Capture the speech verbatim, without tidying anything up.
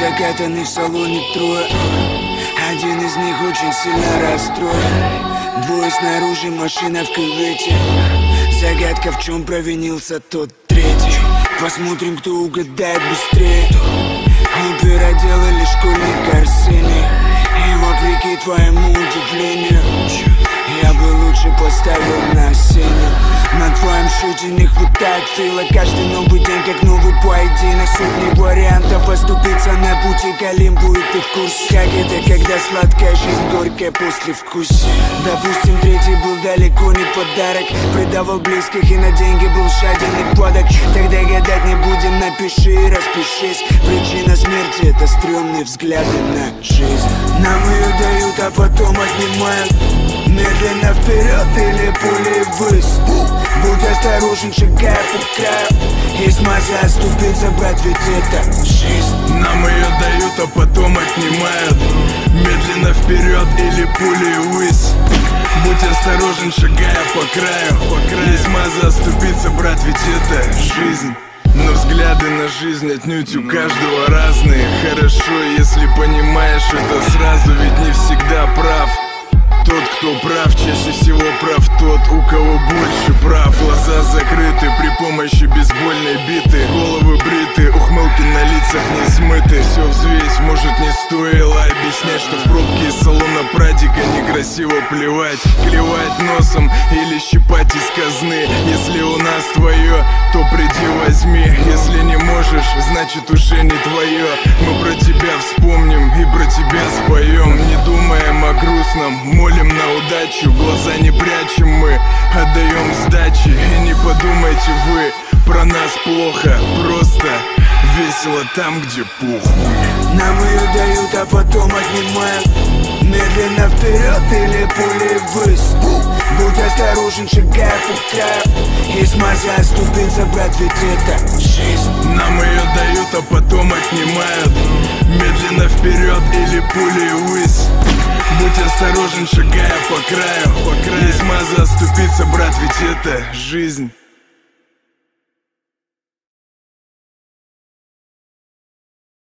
Закатаны в салоне трое. Один из них очень сильно расстроен. Двое снаружи, машина в кювете. Загадка, в чем провинился тот третий. Посмотрим, кто угадает быстрее. Опера делали школьник Арсений. И вопреки твоему удивлению, я бы лучше поставил на сцене. На твоем шуте не хватает фила. Каждый новый день как новый поединок. Сотни вариантов оступиться на пути к Олимпу. И ты в курсе, как это, когда сладкая жизнь горькая после вкуса. Допустим, третий был далеко не подарок. Предавал близких и на деньги был жаден и падок. Тогда гадать не будем, напиши и распишись. Причина смерти — это стрёмные взгляды на жизнь. Нам ее дают, а потом отнимают. Медленно вперед или пулей ввысь. Будь осторожен, шагая по краю. Есть масса оступиться, брат, ведь это жизнь. Нам ее дают, а потом отнимают. Медленно вперед или пулей ввысь. Будь осторожен, шагая по краю, по краю. Есть масса оступиться, брат, ведь это жизнь. Но взгляды на жизнь отнюдь у каждого разные. Хорошо, если понимаешь это сразу, ведь не всегда прав тот, кто прав, чаще всего прав тот, у кого больше прав. Глаза закрыты при помощи бейсбольной биты. Головы бриты, ухмылки на лицах не смыты. Все взвесь, может не стоило объяснять, что в пробке из салона прадика некрасиво плевать. Клевать носом или щипать из казны. Если у нас твое, то приди возьми. Если не можешь, значит уже не твое. Мы про тебя вспомним и про тебя споем. Не думаем о грустном, молим на удачу. Глаза не прячем мы, отдаем сдачи. И не подумайте вы про нас плохо. Просто весело там, где похуй. Нам ее дают, а потом отнимают. Медленно вперед или пулей ввысь. Будь осторожен, шагая по краю. Есть масса оступиться, брат, ведь это жизнь. Нам ее дают, а потом отнимают. Медленно вперед или пулей ввысь. Будь осторожен, шагая по краю, по краю. Есть масса оступиться, брат, ведь это жизнь.